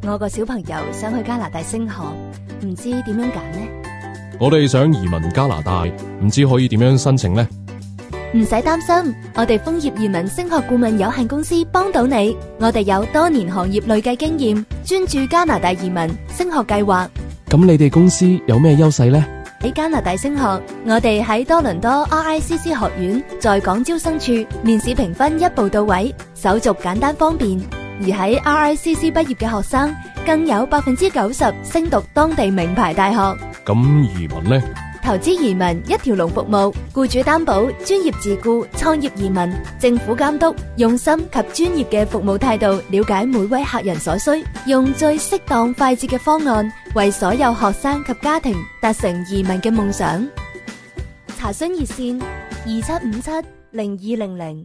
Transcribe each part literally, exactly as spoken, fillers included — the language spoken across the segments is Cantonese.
我個小朋友想去加拿大升學，唔知點樣揀呢？ 我哋想移民加拿大，唔知可以點樣申請呢？ 唔使擔心，我哋楓葉移民升學顧問有限公司幫到你。我哋有多年行業累計經驗，專注加拿大移民升學計劃。 咁你哋公司有咩優勢呢？ 喺加拿大升學，我哋喺多倫多 R I C C 學院在港招生處面試評分一步到位，手續簡單方便。而喺 R I C C 畢業嘅學生，更有百分之九十升讀當地名牌大學。 咁移民呢？ 投資移民一條龍服務，僱主擔保、專業自僱、創業移民、政府監督，用心及專業嘅服務態度，了解每位客人所需，用最適當快捷嘅方案，為所有學生及家庭達成移民嘅夢想。查詢熱線：二七五七零二零零。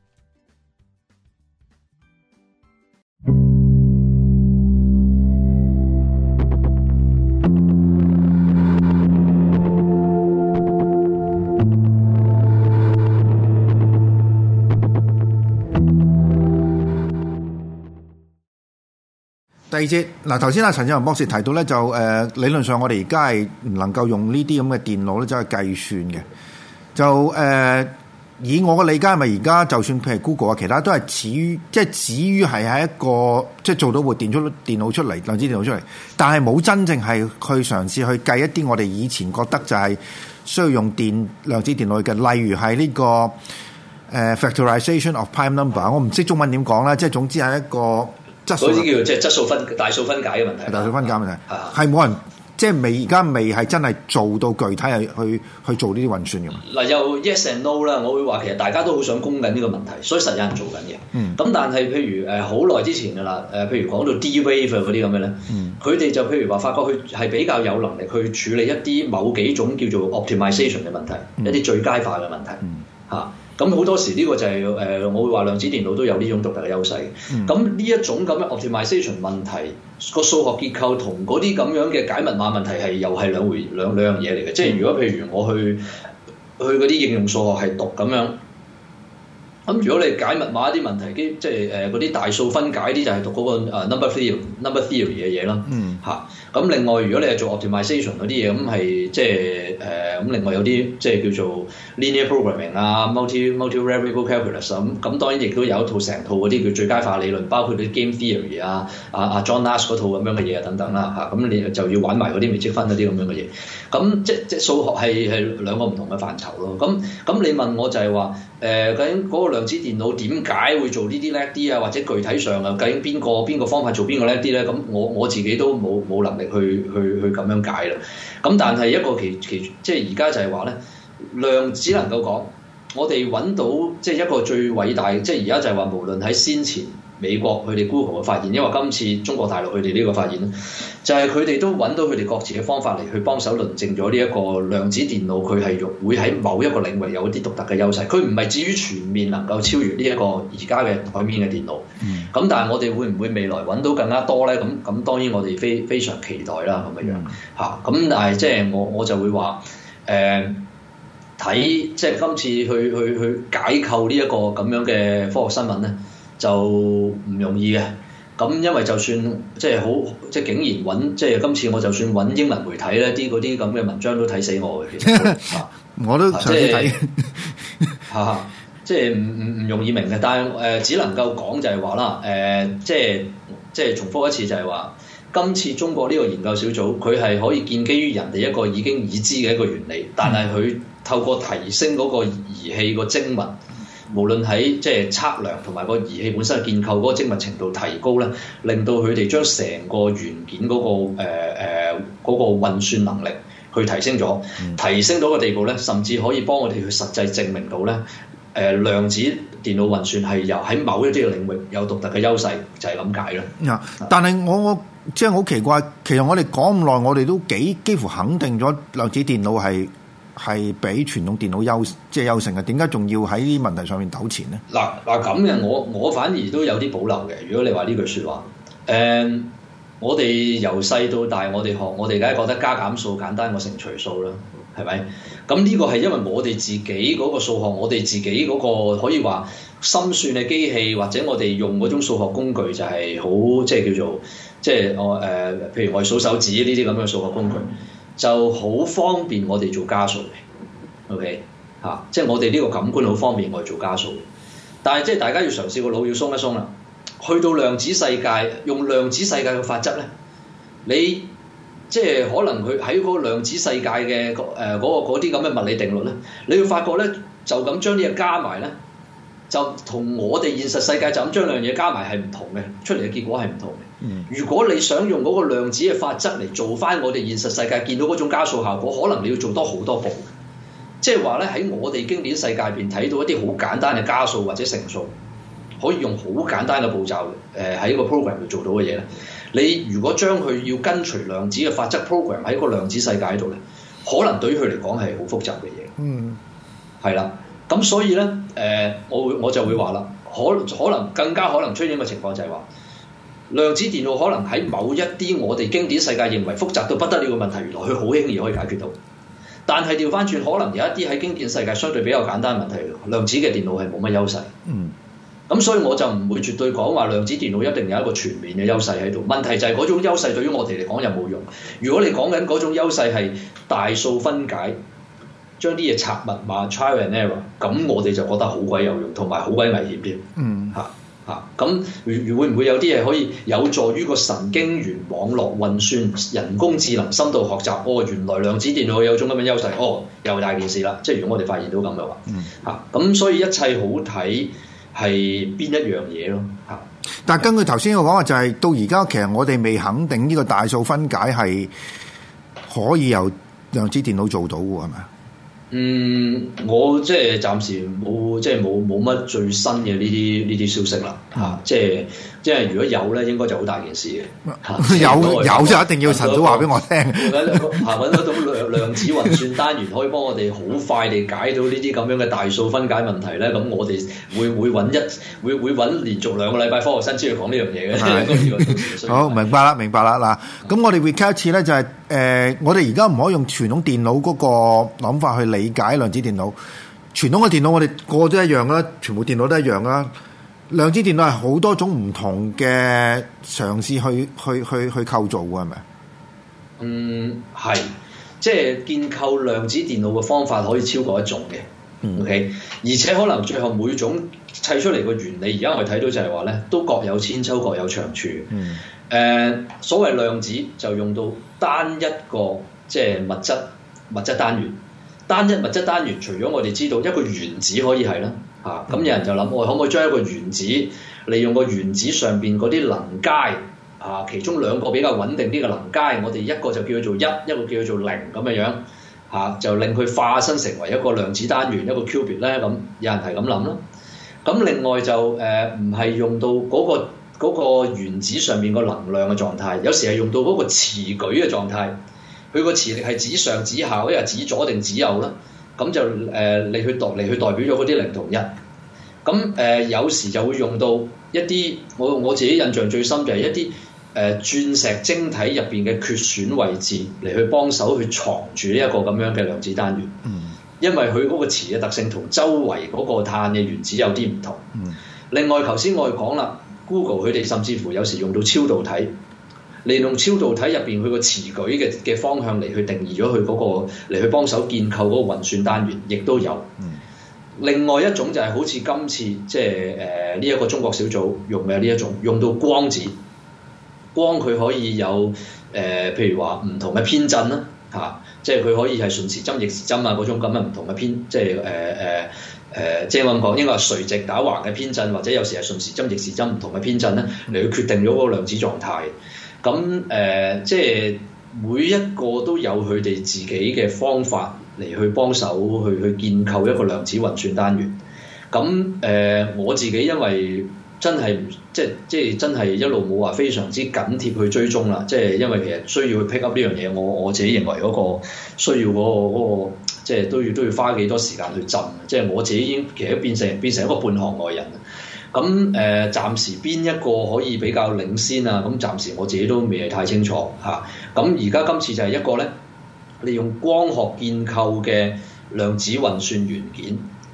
第二節嗱，頭先阿陳志宏博士提到咧，就誒、呃、理論上我哋而家係唔能夠用呢啲咁嘅電腦咧，走去計算嘅。就誒、呃、以我嘅理解，係咪而家就算譬如 Google 啊，其他都係始於即係始於係喺一個即係做到部電出電腦出嚟，量子電腦出嚟，但係冇真正係去嘗試去計一啲我哋以前覺得就係需要用電量子電腦嘅，例如係呢、這個誒、呃、factorization of prime number， 我唔識中文點講啦，即係總之係一個。 嗰啲叫即係質數分大數分解嘅問題， 大數分解問題係冇人即係未而家未係真係做到具體係去去做呢啲運算嘅。 嗱又 yes and no 啦，我會話其實大家都好想攻緊呢個問題，所以實有人做緊嘅。咁、嗯、但係譬如誒好耐之前㗎啦，誒譬如講到 D-Wave 嗰啲咁嘅咧，佢哋、嗯、就譬如話發覺佢係比較有能力去處理一啲某幾種叫做 optimization 嘅問題，嗯、一啲最佳化嘅問題嚇。嗯嗯咁好多時呢個就係、是、誒、呃，我會話量子電腦都有呢種獨特嘅優勢。咁呢、嗯、一種咁嘅 optimization 問題，個數學結構同嗰啲咁樣嘅解密碼問題係又係兩回兩兩樣嘢嚟嘅。即係如果譬如我去去嗰啲應用數學係讀咁樣，咁如果你解密碼一啲問題，即係誒嗰啲大數分解啲就係讀嗰個 number theory number theory 嘅嘢啦。嗯，嚇。咁另外如果你係做 optimization 嗰啲嘢，咁係即係誒咁另外有啲即係叫做 linear programming 啊 multi multivariable calculus 咁，咁當然亦都有一套成套嗰啲叫最佳化理論，包括啲 game theory 啊啊啊 John Nash 嗰套咁樣嘅嘢等等啦嚇。咁你就要玩埋嗰啲微積分嗰啲咁樣嘅嘢。咁即即數學係係兩個唔同嘅範疇咯。咁咁你問我就係話誒究竟嗰個量子電腦點解會做呢啲叻啲啊？或者具體上啊，究竟邊個邊個方法做邊個叻啲咧？咁我我自己都冇冇能力去去去咁樣解啦。咁但係一個其其即係而家就係話咧，量只能夠講我哋揾到即係一個最偉大，即係而家就係話無論喺先前美國佢哋 Google 嘅發現，因為今次中國大陸佢哋呢個發現咧，就係佢哋都揾到佢哋各自嘅方法嚟去幫手論證咗呢一個量子電腦佢係用會喺某一個領域有一啲獨特嘅優勢，佢唔係至於全面能夠超越呢一個而家嘅台面嘅電腦。咁、嗯、但係我哋會唔會未來揾到更加多咧？咁咁當然我哋非非常期待啦，咁樣樣嚇。咁、嗯、但係即係我我就會話誒睇即係今次去去去解構呢一個咁樣嘅科學新聞咧，就唔容易嘅。咁因為就算即係好即係竟然揾即係今次我就算揾英文媒體咧，啲嗰啲咁嘅文章都睇死我嘅，其實我都想睇嚇，即係唔唔唔容易明嘅。但係誒、呃、只能夠講就係話啦，誒、呃、即係即係重複一次就係話，今次中國呢個研究小組佢係可以建基於人哋一個已經已知嘅一個原理，但係佢透過提升嗰個儀器個精密。無論喺即係測量同埋個儀器本身嘅建構嗰個精密程度提高咧，令到佢哋將成個元件嗰、嗰個誒誒嗰個運算能力去提升咗，嗯、提升到個地步咧，甚至可以幫我哋去實際證明到咧，誒、呃、量子電腦運算係由喺某一啲嘅領域有獨特嘅優勢，就係咁解啦。 啊、但係我我即係好奇怪，其實我哋講咁耐，我哋都幾幾乎肯定咗量子電腦係。係比傳統電腦優即係優勝嘅，點解仲要喺呢啲問題上面糾纏呢？ 嗱嗱咁嘅，我我反而都有啲保留嘅。如果你話呢句説話，誒、呃，我哋由細到大，我哋學，我哋梗係覺得加減數簡單過乘除數啦，係咪？咁呢個係因為我哋自己嗰個數學，我哋自己嗰個可以話心算嘅機器，或者我哋用嗰種數學工具就係好即係叫做即係我誒，譬如我哋數手指呢啲咁嘅數學工具，就好方便我哋做加數嘅。OK 嚇、啊，即係我哋呢個感官好方便我哋做加數。但係即係大家要嘗試個腦要鬆一鬆啦。去到量子世界，用量子世界嘅法則咧，你即係可能佢喺嗰個量子世界嘅誒嗰個嗰啲咁嘅物理定律咧，你會發覺咧，就咁將啲嘢加埋咧。就同我哋現實世界就咁將兩樣嘢加埋係唔同嘅，出嚟嘅結果係唔同嘅。嗯、如果你想用嗰個量子嘅法則嚟做翻我哋現實世界見到嗰種加數效果，可能你要做多好多步。即係話咧，喺我哋經典世界入邊睇到一啲好簡單嘅加數或者乘數，可以用好簡單嘅步驟誒喺個 program 度做到嘅嘢咧。你如果將佢要跟隨量子嘅法則 program 喺個量子世界度咧，可能對於佢嚟講係好複雜嘅嘢。嗯，係啦。咁所以咧，誒、呃，我會我就會話啦，可可能更加可能出現一個情況就係話，量子電腦可能喺某一啲我哋經典世界認為複雜到不得了嘅問題，原來佢好輕易可以解決到。但係調翻轉，可能有一啲喺經典世界相對比較簡單嘅問題，量子嘅電腦係冇乜優勢。嗯。咁所以我就唔會絕對講話量子電腦一定有一個全面嘅優勢喺度。問題就係嗰種優勢對於我哋嚟講有冇用？如果你講緊嗰種優勢係大數分解，將啲嘢拆密碼 trial and error， 咁我哋就覺得好鬼有用，同埋好鬼危險添。嗯，嚇嚇，咁會會唔會有啲嘢可以有助於個神經元網絡運算、人工智能深度學習？哦，原來量子電腦有種咁嘅優勢，哦，又大件事啦。即係如果我哋發現到咁嘅話，嗯，嚇，咁所以一切好睇係邊一樣嘢咯，嚇。 但係根據頭先我講話，就係到而家其實我哋未肯定呢個大數分解係可以由量子電腦做到嘅，係咪啊？ 嗯，我即係暫時冇，即係冇冇乜最新嘅呢啲呢啲消息啦，嚇、啊！即係即係如果有咧，應該就好大件事嘅。 啊、有有就一定要晨早話俾我聽。 嚇！揾到種量量子運算單元可以幫我哋好快地解到呢啲咁樣嘅大數分解問題咧，咁我哋會會揾一會會揾連續兩個禮拜科學新知去講呢樣嘢嘅。 好，明白啦，明白啦嗱。咁我哋 recap 一次咧，就係、是、誒、呃，我哋而家唔可以用傳統電腦嗰個諗法去理解量子電腦。傳統嘅電腦我哋個個都一樣啦，全部電腦都一樣啦。量子電腦係好多種唔同嘅嘗試去去去去構造嘅，係咪？嗯， 係，即係建構量子電腦嘅方法可以超過一種嘅。嗯、OK，而且可能最後每種砌出嚟嘅原理，而家我哋睇到就係話咧，都各有千秋，各有長處。嗯。誒、呃，所謂量子就用到單一個即係物質物質單元。單一物質單元，除咗我哋知道一個原子可以係啦，嚇、啊、咁有人就諗我可唔可以將一個原子利用個原子上邊嗰啲能階啊，其中兩個比較穩定啲嘅能階，我哋一個就叫佢做一，一個叫佢做零咁嘅樣嚇、啊，就令佢化身成為一個量子單元一個 qubit 咧，咁有人係咁諗啦。咁另外就誒唔係用到嗰、嗰個嗰個原子上面個能量嘅狀態，有時係用到嗰個磁矩嘅狀態。佢個磁力係指上指下，或者係指左定指右啦，咁就誒、呃、你去代嚟去代表咗嗰啲零同一。咁誒、呃、有時就會用到一啲我我自己印象最深就係一啲誒、呃、鑽石晶體入邊嘅缺損位置嚟去幫手去藏住呢一個咁樣嘅量子單元。嗯，因為佢嗰個磁嘅特性同周圍嗰個碳嘅原子有啲唔同。嗯，另外頭先我哋講啦 ，Google 佢哋甚至乎有時用到超導體。利用超導體入邊佢個磁矩嘅嘅方向嚟去定義咗佢嗰個嚟去幫手建構嗰個運算單元，亦都有。嗯、另外一種就係好似今次即係誒呢一個中國小組用嘅呢一種，用到光子，光佢可以有誒、呃，譬如話唔同嘅偏振啦，嚇、啊，即係佢可以係順時針、逆時針啊嗰種咁嘅唔同嘅偏，即係誒誒誒，即係我咁講，應該係垂直打橫嘅偏振，或者有時係順時針、逆時針唔同嘅偏振咧，嚟去決定咗嗰個量子狀態。咁誒、呃，即係每一個都有佢哋自己嘅方法嚟去幫手去去建構一個量子運算單元。咁誒、呃，我自己因為真係即係即係真係一路冇話非常之緊貼去追蹤啦。即係因為其實需要去 pick up 呢樣嘢，我我自己認為嗰個需要嗰、嗰個嗰個即係都要都要花幾多時間去浸。即係我自己已經其實變成變成一個半行外人。咁誒、呃，暫時邊一個可以比較領先啊？咁暫時我自己都未係太清楚嚇。咁而家今次就係一個咧，利用光學建構嘅量子運算元件，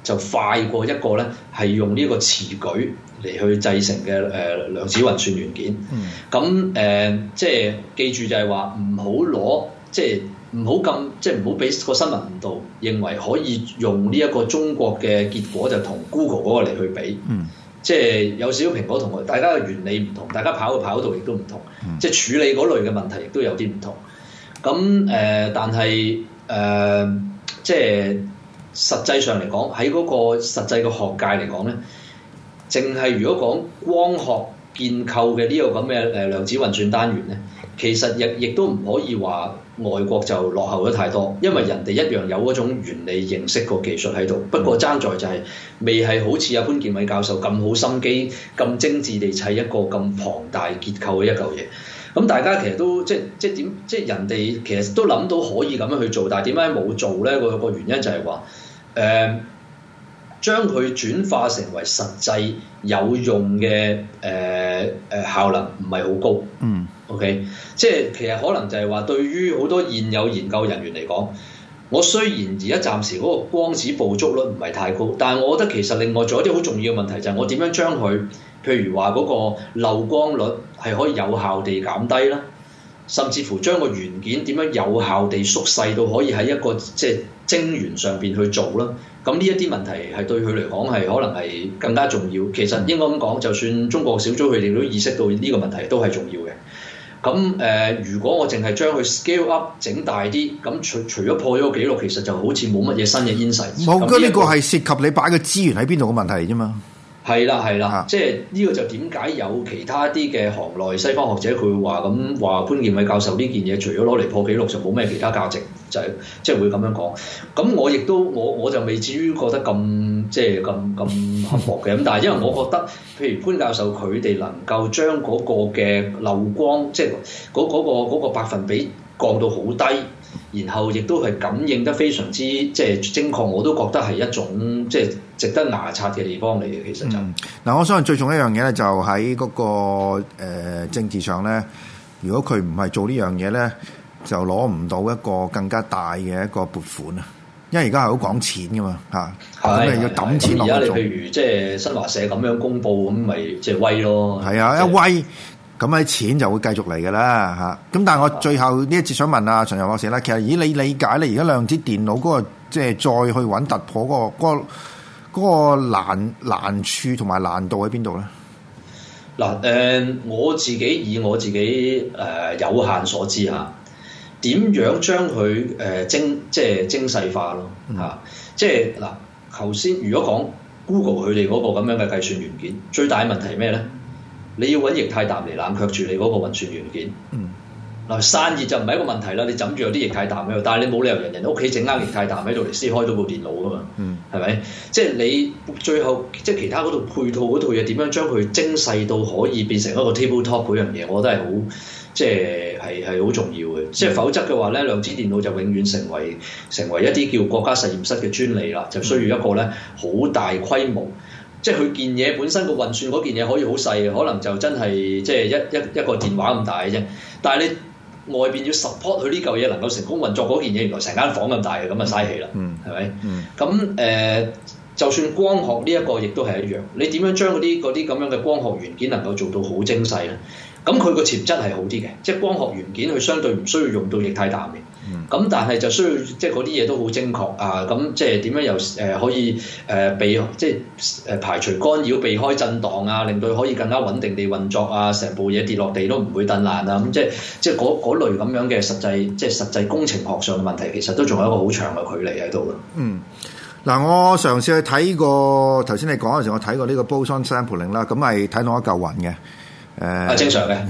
就快過一個咧係用呢個詞句嚟去製成嘅誒、呃、量子運算元件。咁誒、嗯呃、即係記住就係話唔好攞即係。唔好咁即係唔好俾個新聞誤導，認為可以用呢一個中國嘅結果就同 Google 嗰個嚟去比，嗯、即係有少少蘋果同佢大家嘅原理唔同，大家跑嘅跑道亦都唔同，嗯、即係處理嗰類嘅問題亦都有啲唔同。咁誒、呃，但係誒、呃，即係實際上嚟講，喺嗰個實際嘅學界嚟講咧，淨係如果講光學建構嘅呢個咁嘅誒量子運算單元咧，其實亦亦都唔可以話外國就落後咗太多，因為人哋一樣有嗰種原理認識個技術喺度。不過爭在就係未係好似阿潘建偉教授咁好心機、咁精緻地砌一個咁龐大結構嘅一嚿嘢。咁大家其實都即即點即人哋其實都諗到可以咁樣去做，但係點解冇做咧？個個原因就係話誒將佢轉化成為實際有用嘅誒誒效能唔係好高。嗯。OK， 即係其實可能就係話，對於好多現有研究人員嚟講，我雖然而家暫時嗰個光子捕捉率唔係太高，但係我覺得其實另外仲有啲好重要嘅問題，就係我點樣將佢，譬如話嗰個漏光率係可以有效地減低啦，甚至乎將個元件點樣有效地縮細到可以喺一個即係晶圓上邊去做啦。咁呢一啲問題係對佢嚟講係可能係更加重要。其實應該咁講，就算中國小組佢哋都意識到呢個問題都係重要嘅。咁誒、呃，如果我淨係將佢 scale up 整大啲，咁除除咗破咗個紀錄，其實就好似冇乜嘢新嘅 insight。 冇，咁呢個係涉及你擺個資源喺邊度嘅問題啫嘛。 係啦，係啦，即係呢個就點解有其他啲嘅行內西方學者佢會話咁話潘建偉教授呢件嘢，除咗攞嚟破紀錄就冇咩其他價值，就係即係會咁樣講。咁我亦都我我就未至於覺得咁即係咁咁刻薄嘅。咁但係因為我覺得，譬如潘教授佢哋能夠將嗰個嘅漏光，即係嗰嗰個嗰個百分比降到好低。然後亦都係感應得非常之即係精確，我都覺得係一種即係值得牙刷嘅地方嚟嘅。其實就嗱、 嗯，我相信最重要一樣嘢咧，就喺嗰、那個、呃、政治上咧，如果佢唔係做呢樣嘢咧，就攞唔到一個更加大嘅一個撥款啊！因為而家係好講錢噶嘛嚇，咁你要揼錢落去做。而家你譬如即係新華社咁樣公佈，咁咪即係威咯。係啊，一威。咁喺錢就會繼續嚟㗎啦嚇，咁但係我最後呢一節想問啊陳友博士啦，其實以你理解咧，而家量子電腦嗰個即係再去揾突破嗰個嗰個嗰個難難處同埋難度喺邊度咧？ 嗱誒，我自己以我自己誒有限所知嚇，點樣將佢誒精即係精細化咯嚇，即係嗱頭先如果講 Google 佢哋嗰個咁樣嘅計算元件，最大嘅問題係咩咧？你要揾液態氮嚟冷卻住你嗰個運算元件。嗯。嗱散熱就唔係一個問題啦，你枕住有啲液態氮喺度，但係你冇理由人人屋企整啱液態氮喺度嚟先開到部電腦噶嘛。嗯。係咪？即係你最後即係其他嗰度配套嗰套嘢點樣將佢精細到可以變成一個 table top 嗰樣嘢，我覺得係好即係係係好重要嘅。即係否則嘅話咧，量子電腦就永遠成為成為一啲叫國家實驗室嘅專利啦，就需要一個咧好大規模。即係佢件嘢本身個運算嗰件嘢可以好細嘅，可能就真係即係一一一個電話咁大嘅啫。但係你外邊要 support 佢呢嚿嘢能夠成功運作嗰件嘢，原來成間房咁大嘅，咁啊嘥氣啦，係咪？咁誒，就算光學呢一個亦都係一樣。你點樣將嗰啲嗰啲咁樣嘅光學元件能夠做到好精細咧？咁佢個潛質係好啲嘅，即係光學元件佢相對唔需要用到液態氮嘅。咁、嗯、但係就需要即係嗰啲嘢都好精確啊！咁即係點樣又誒、呃、可以誒、呃、避即係誒排除干擾、避開震盪啊，令到佢可以更加穩定地運作啊！成部嘢跌落地都唔會震爛啊！咁即係即係嗰嗰類咁樣嘅實際即係實際工程學上嘅問題，其實都仲有一個好長嘅距離喺度咯。嗯， 嗱，我嘗試去睇過頭先你講嗰陣時，我睇過呢個 boson sampling 啦，咁係睇到一嚿雲嘅誒， 啊正常嘅。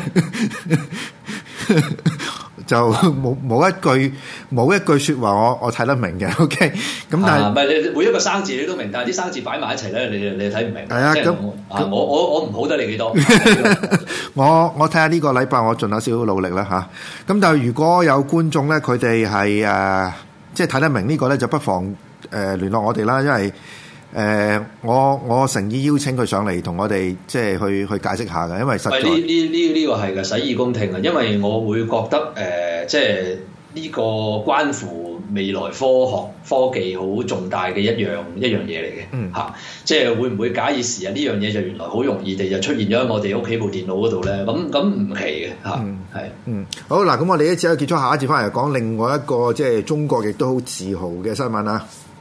就冇冇一句冇一句説話我我睇得明嘅 ，OK？咁但係唔係你每一個生字你都明，但係啲生字擺埋一齊咧，你你睇唔明。係啊，咁我我我我唔好得你幾多。 我我睇下呢個禮拜我盡下少少努力啦嚇。咁但係如果有觀眾咧，佢哋係誒即係睇得明呢個咧，就不妨誒聯絡我哋啦，因為誒我我誠意邀請佢上嚟同我哋即係去去解釋下嘅，因為實在呢呢呢呢個係嘅洗耳恭聽啊，因為我會覺得誒即係呢個關乎未來科學科技好重大嘅一樣一樣嘢嚟嘅，嚇、嗯啊，即係會唔會假以時日呢樣嘢就原來好容易地就出現咗喺我哋屋企部電腦嗰度咧？咁咁唔奇嘅嚇，係嗯，是嗯，好嗱，咁我哋一次結束，下一節翻嚟講另外一個即係中國亦都好自豪嘅新聞啊！